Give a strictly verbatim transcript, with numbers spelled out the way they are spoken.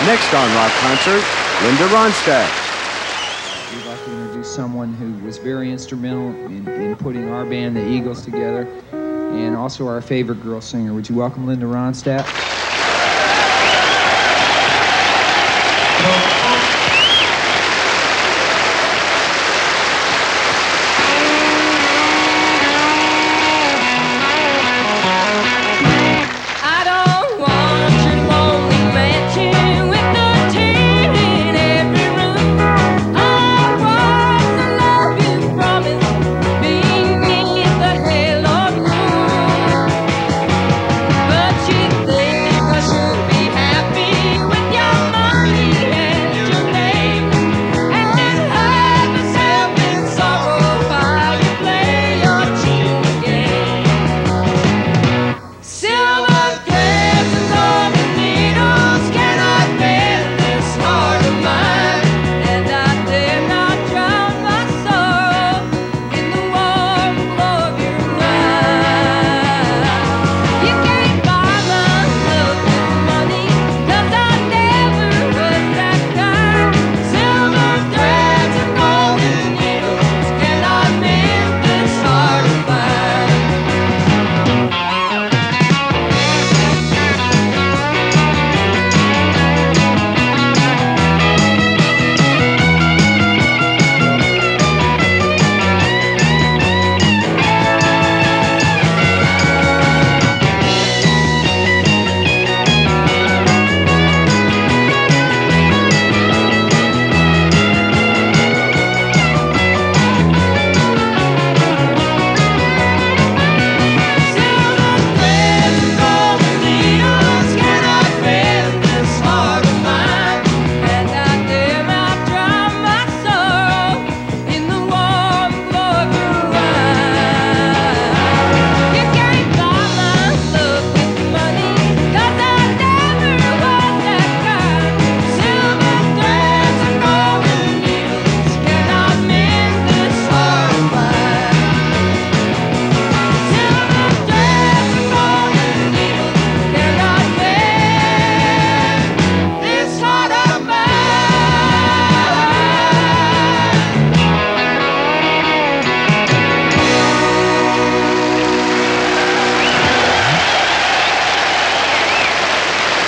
Next on Rock Concert, Linda Ronstadt. We'd like to introduce someone who was very instrumental in, in putting our band, the Eagles, together, and also our favorite girl singer. Would you welcome Linda Ronstadt?